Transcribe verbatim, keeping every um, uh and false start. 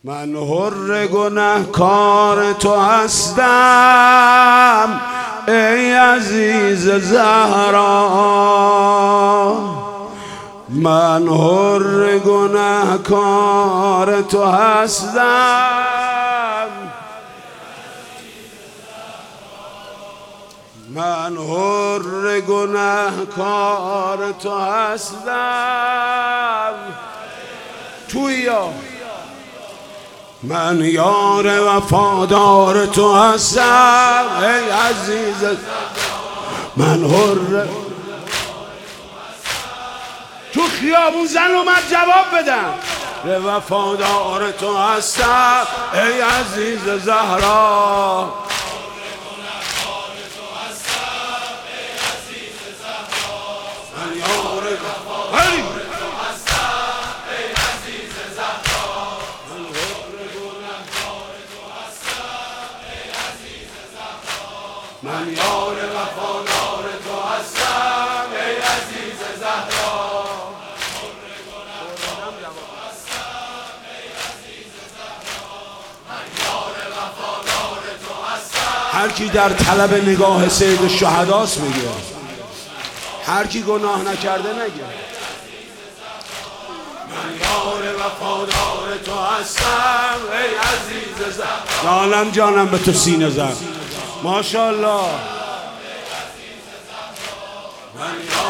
من حر گنهکار تو هستم ای عزیز زهرا، من حر گنهکار تو هستم، من حر گنهکار تو هستم. تویا من یار وفادار تو هستم ای عزیز، من حر تو خیابون زن اومد جواب بدم وفادار تو هستم ای عزیز زهرا، من یار وفادار من یار وفادار تو هستم ای عزیز زهرا، هر کی در طلب نگاه سید الشهداست میگه، هر کی گناه نکرده نگه. من یار وفادار تو هستم ای عزیز زهرا، جانم جانم به تو سینه زد ماشاءالله. من